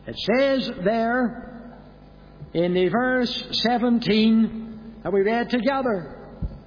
It says there in the verse 17 that we read together,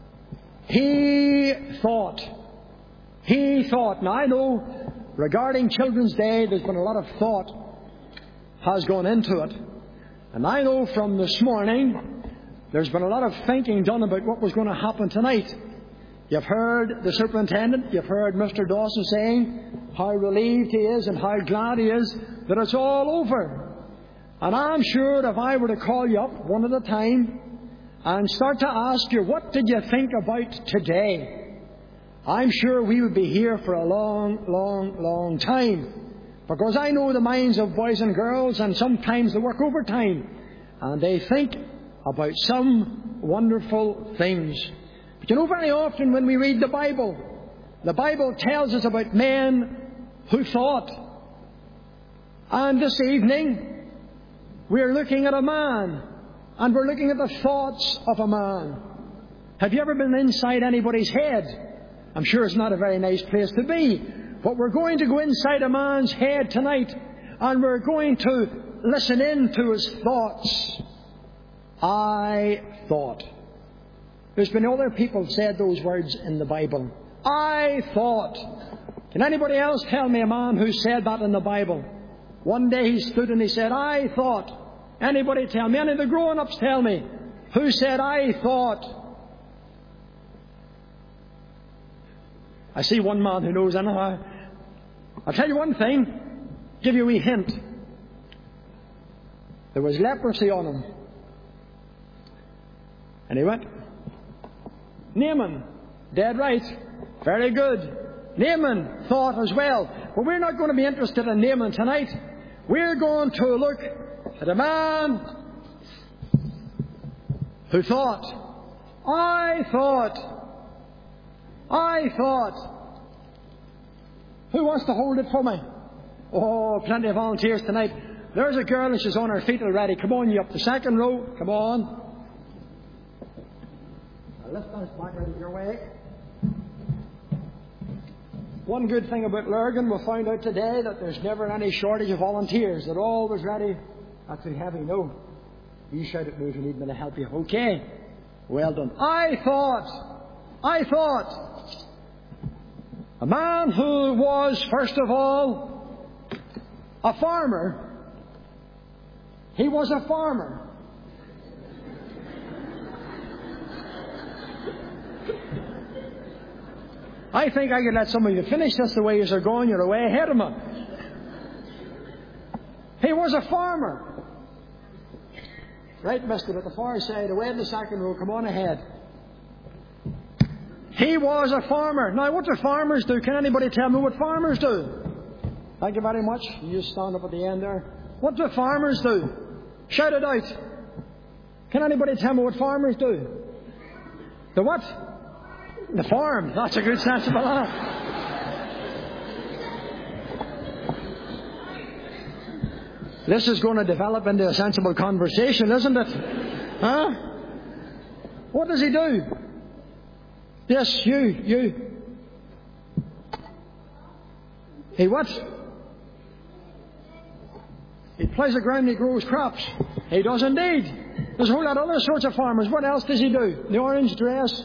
He thought. He thought. Now I know regarding Children's Day there's been a lot of thought has gone into it. And I know from this morning there's been a lot of thinking done about what was going to happen tonight. You've heard the superintendent, you've heard Mr. Dawson saying how relieved he is and how glad he is that it's all over. And I'm sure if I were to call you up one at a time and start to ask you, what did you think about today? I'm sure we would be here for a long, long, long time. Because I know the minds of boys and girls, and sometimes they work overtime, and they think about some wonderful things. But you know, very often when we read the Bible tells us about men who thought. And this evening, we're looking at a man, and we're looking at the thoughts of a man. Have you ever been inside anybody's head? I'm sure it's not a very nice place to be. But we're going to go inside a man's head tonight, and we're going to listen in to his thoughts. I thought. There's been other people who said those words in the Bible. I thought. Can anybody else tell me a man who said that in the Bible? One day he stood and he said, I thought. Anybody tell me? Any of the grown-ups tell me who said, I thought. I see one man who knows anyhow. I'll tell you one thing, give you a wee hint. There was leprosy on him. And he went, Naaman, dead right, very good. Naaman thought as well. But we're not going to be interested in Naaman tonight. We're going to look at a man who thought. I thought. Who wants to hold it for me? Oh, plenty of volunteers tonight. There's a girl and she's on her feet already. Come on, you up the second row. Come on. Now lift this back out of your way. One good thing about Lurgan, we'll find out today that there's never any shortage of volunteers. They're always ready. That's too heavy. No. You shout at me if you need me to help you. Okay. Well done. I thought. A man who was, first of all, a farmer. He was a farmer. I think I could let some of you finish this the way you're going. You're way ahead of me. He was a farmer. Right, mister, at the far side, away in the second row. Come on ahead. He was a farmer. Now, what do farmers do? Can anybody tell me what farmers do? Thank you very much. You just stand up at the end there. What do farmers do? Shout it out. Can anybody tell me what farmers do? The what? The farm. That's a good sensible answer. This is going to develop into a sensible conversation, isn't it? Huh? What does he do? Yes, you. He what? He plays the ground and he grows crops. He does indeed. There's a whole lot of other sorts of farmers. What else does he do? The orange dress.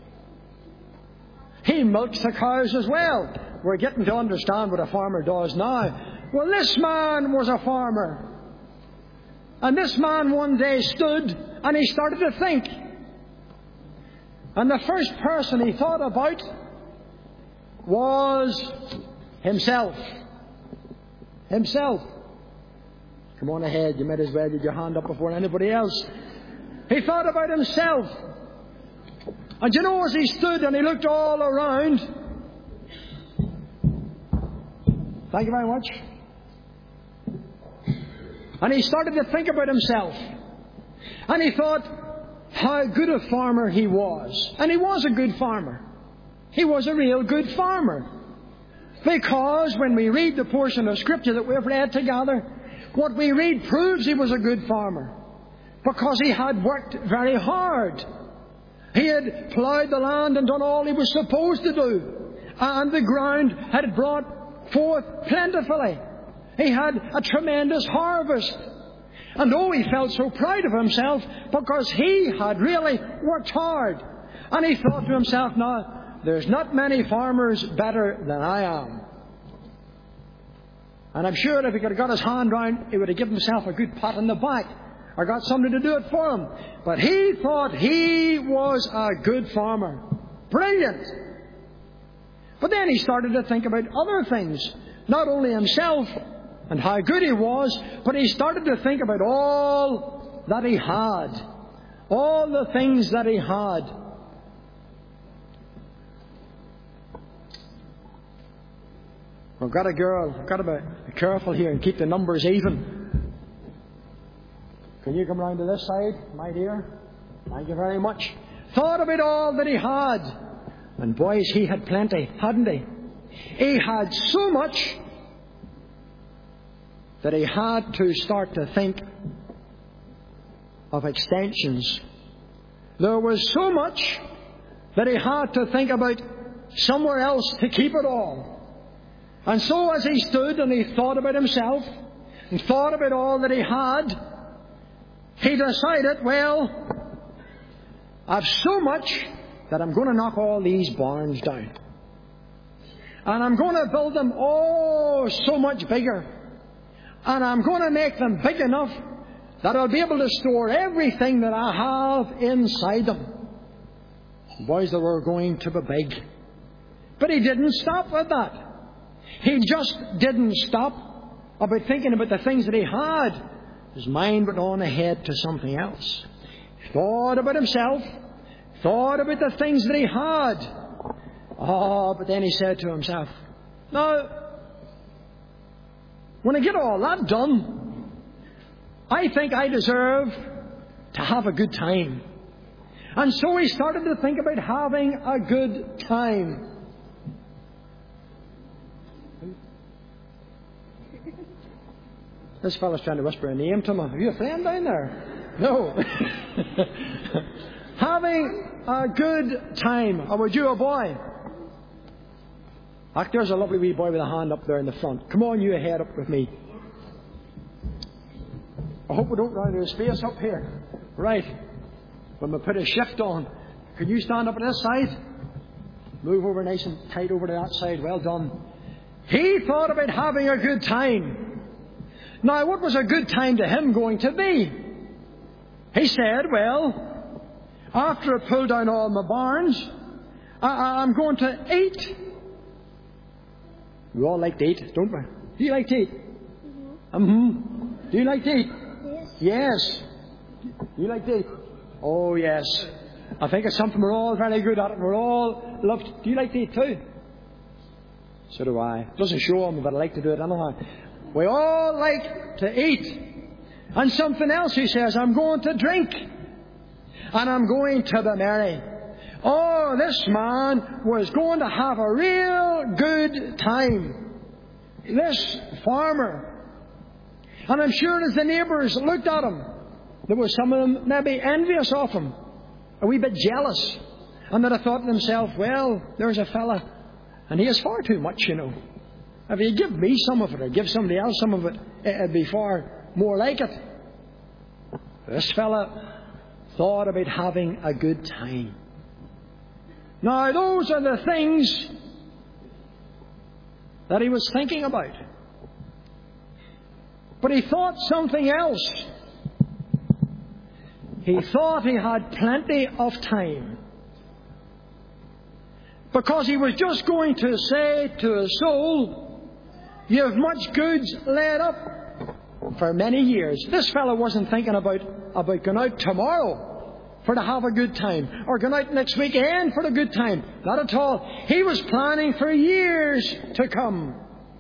He milks the cows as well. We're getting to understand what a farmer does now. Well, this man was a farmer. And this man one day stood and he started to think. And the first person he thought about was himself. Himself. Come on ahead. You might as well get your hand up before anybody else. He thought about himself. And you know, as he stood and he looked all around. Thank you very much. And he started to think about himself. And he thought how good a farmer he was. And he was a good farmer. He was a real good farmer. Because when we read the portion of Scripture that we've read together, what we read proves he was a good farmer. Because he had worked very hard. He had ploughed the land and done all he was supposed to do. And the ground had brought forth plentifully. He had a tremendous harvest. And oh, he felt so proud of himself because he had really worked hard. And he thought to himself, now, there's not many farmers better than I am. And I'm sure if he could have got his hand round, he would have given himself a good pat on the back or got somebody to do it for him. But he thought he was a good farmer. Brilliant! But then he started to think about other things. Not only himself and how good he was, but he started to think about all that he had. All the things that he had. I've got a girl. I've got to be careful here and keep the numbers even. Can you come round to this side, my dear? Thank you very much. Thought about all that he had. And boys, he had plenty, hadn't he? He had so much that he had to start to think of extensions. There was so much that he had to think about somewhere else to keep it all. And so as he stood and he thought about himself and thought about all that he had, he decided, well, I've so much that I'm going to knock all these barns down. And I'm going to build them, so much bigger. And I'm going to make them big enough that I'll be able to store everything that I have inside them. Boys, they were going to be big. But he didn't stop with that. He just didn't stop about thinking about the things that he had. His mind went on ahead to something else. He thought about himself. Thought about the things that he had. But then he said to himself, now, when I get all that done, I think I deserve to have a good time. And so he started to think about having a good time. This fellow's trying to whisper a name to me. Have you a friend down there? No. Having a good time. Or would you a boy? There's a lovely wee boy with a hand up there in the front. Come on, you ahead up with me. I hope we don't run out of space up here. Right. When we put a shift on, can you stand up on this side? Move over nice and tight over to that side. Well done. He thought about having a good time. Now, what was a good time to him going to be? He said, well, after I pull down all my barns, I'm going to eat. We all like to eat, don't we? Do you like to eat? Mm-hmm. Do you like to eat? Yes. Do you like to eat? Oh, yes. I think it's something we're all very good at. We're all love. Do you like to eat too? So do I. It doesn't show on me, but I like to do it anyhow. We all like to eat. And something else, he says, I'm going to drink. And I'm going to be merry. Oh, this man was going to have a real good time. This farmer. And I'm sure as the neighbours looked at him, there was some of them maybe envious of him. A wee bit jealous. And they'd have thought to themselves, well, there's a fella, and he has far too much, you know. If you give me some of it or give somebody else some of it, it'd be far more like it. This fella thought about having a good time. Now, those are the things that he was thinking about. But he thought something else. He thought he had plenty of time. Because he was just going to say to his soul, you have much goods laid up for many years. This fellow wasn't thinking about going out tomorrow for to have a good time, or going out next weekend for a good time. Not at all. He was planning for years to come.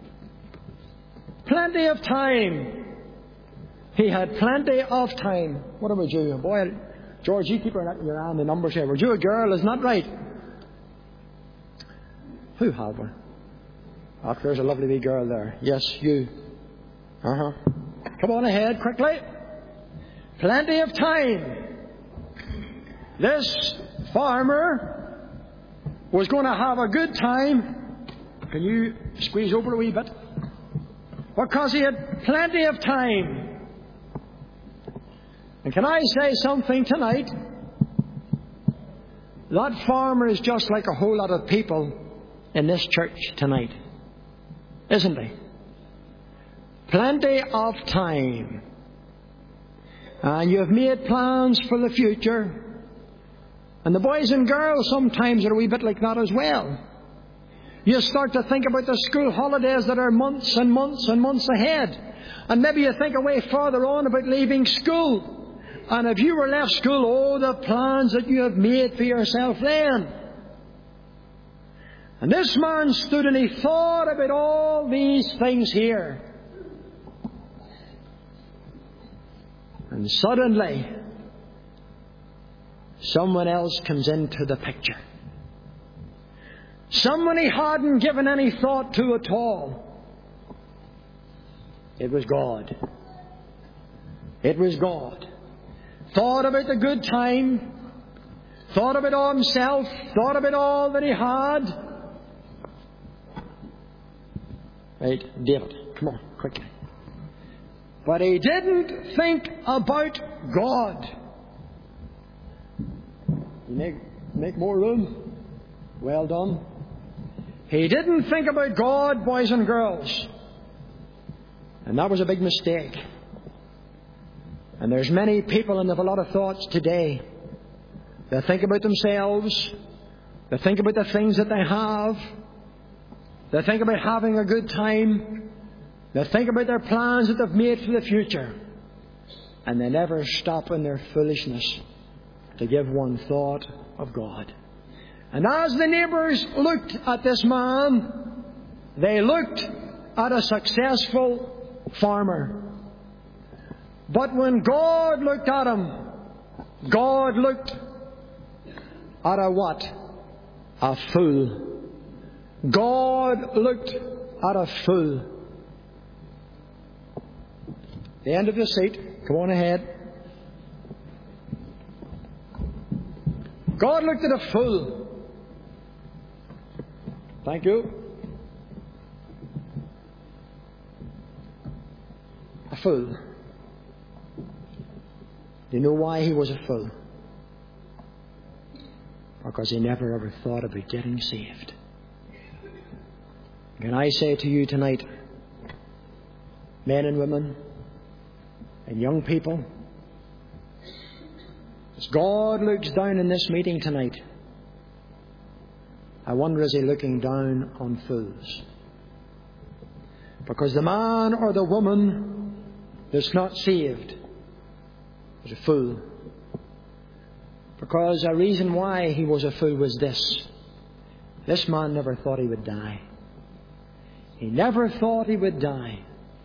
Plenty of time. He had plenty of time. What about you? Boy, George, you keep your eye on the numbers here. Were you a girl? Isn't that right? Who had one? Oh, there's a lovely wee girl there. Yes, you. Come on ahead, quickly. Plenty of time. This farmer was going to have a good time. Can you squeeze over a wee bit? because he had plenty of time. And can I say something tonight? That farmer is just like a whole lot of people in this church tonight, isn't he? Plenty of time. And you have made plans for the future. And the boys and girls sometimes are a wee bit like that as well. You start to think about the school holidays that are months and months and months ahead. And maybe you think away further on about leaving school. And if you were left school, oh, the plans that you have made for yourself then. And this man stood and he thought about all these things here. And suddenly, someone else comes into the picture. Someone he hadn't given any thought to at all. It was God. It was God. Thought about the good time. Thought about all himself. Thought about all that he had. Right, David, come on, quickly. But he didn't think about God. You make more room. Well done. He didn't think about God, boys and girls. And that was a big mistake. And there's many people and they have a lot of thoughts today. They think about themselves. They think about the things that they have. They think about having a good time. They think about their plans that they've made for the future. And they never stop in their foolishness to give one thought of God. And as the neighbours looked at this man, they looked at a successful farmer. But when God looked at him, God looked at a what? A fool. God looked at a fool. The end of the seat. Go on ahead. God looked at a fool. Thank you. A fool. Do you know why he was a fool? Because he never ever thought about getting saved. Can I say to you tonight, men and women, and young people, as God looks down in this meeting tonight, I wonder, is he looking down on fools? Because the man or the woman that's not saved is a fool. Because a reason why he was a fool was this. This man never thought he would die. He never thought he would die.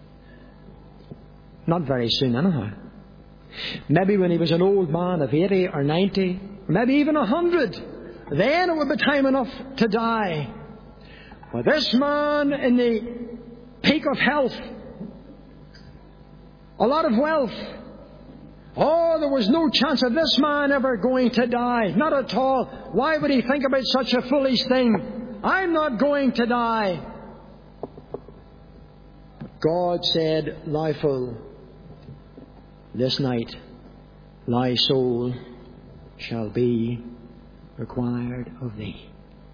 Not very soon anyhow. Maybe when he was an old man of 80 or 90, or maybe even 100, then it would be time enough to die. But this man in the peak of health, a lot of wealth, oh, there was no chance of this man ever going to die. Not at all. Why would he think about such a foolish thing? I'm not going to die. God said, "Thou fool, this night thy soul shall be required of thee."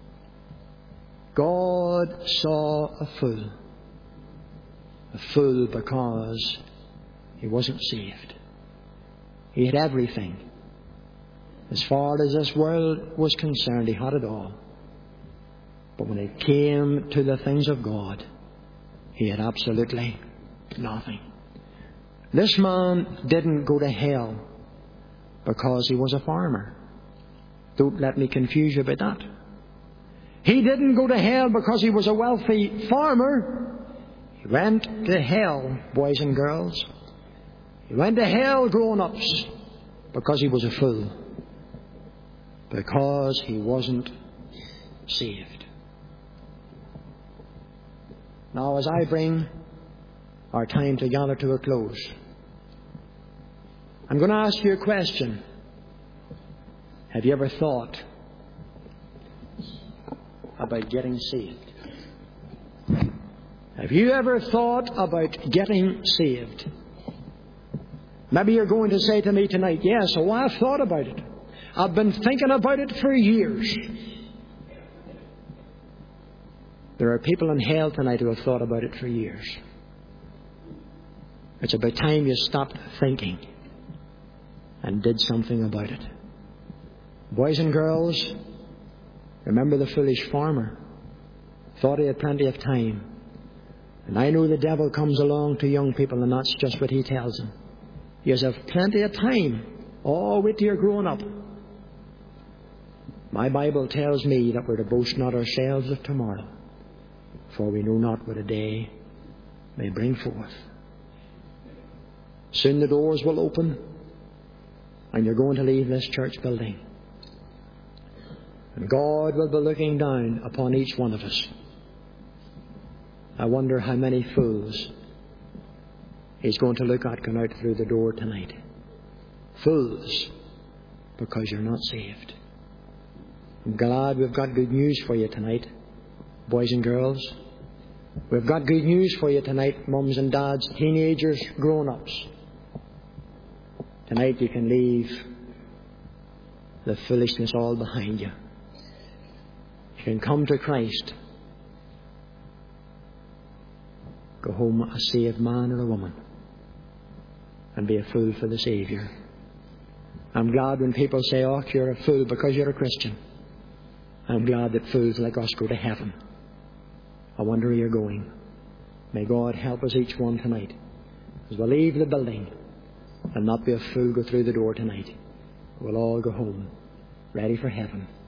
God saw a fool. A fool because he wasn't saved. He had everything. As far as this world was concerned, he had it all. But when it came to the things of God, he had absolutely nothing. This man didn't go to hell because he was a farmer. Don't let me confuse you about that. He didn't go to hell because he was a wealthy farmer. He went to hell, boys and girls. He went to hell, grown-ups, because he was a fool. Because he wasn't saved. Now, as I bring our time together to a close, I'm going to ask you a question. Have you ever thought about getting saved? Have you ever thought about getting saved? Maybe you're going to say to me tonight, yes, oh, I've thought about it. I've been thinking about it for years. There are people in hell tonight who have thought about it for years. It's about time you stopped thinking and did something about it. Boys and girls, remember the foolish farmer. Thought he had plenty of time. And I know the devil comes along to young people, and that's just what he tells them. You have plenty of time. Oh, wait till you're growing up. My Bible tells me that we're to boast not ourselves of tomorrow, for we know not what a day may bring forth. Soon the doors will open, and you're going to leave this church building. And God will be looking down upon each one of us. I wonder how many fools He's going to look at going out through the door tonight. Fools, because you're not saved. I'm glad we've got good news for you tonight, boys and girls. We've got good news for you tonight, mums and dads, teenagers, grown-ups. Tonight you can leave the foolishness all behind you. You can come to Christ. Go home a saved man or a woman and be a fool for the Saviour. I'm glad when people say, oh, you're a fool because you're a Christian. I'm glad that fools like us go to heaven. I wonder where you're going. May God help us each one tonight as we leave the building and not be a fool go through the door tonight. We'll all go home ready for heaven.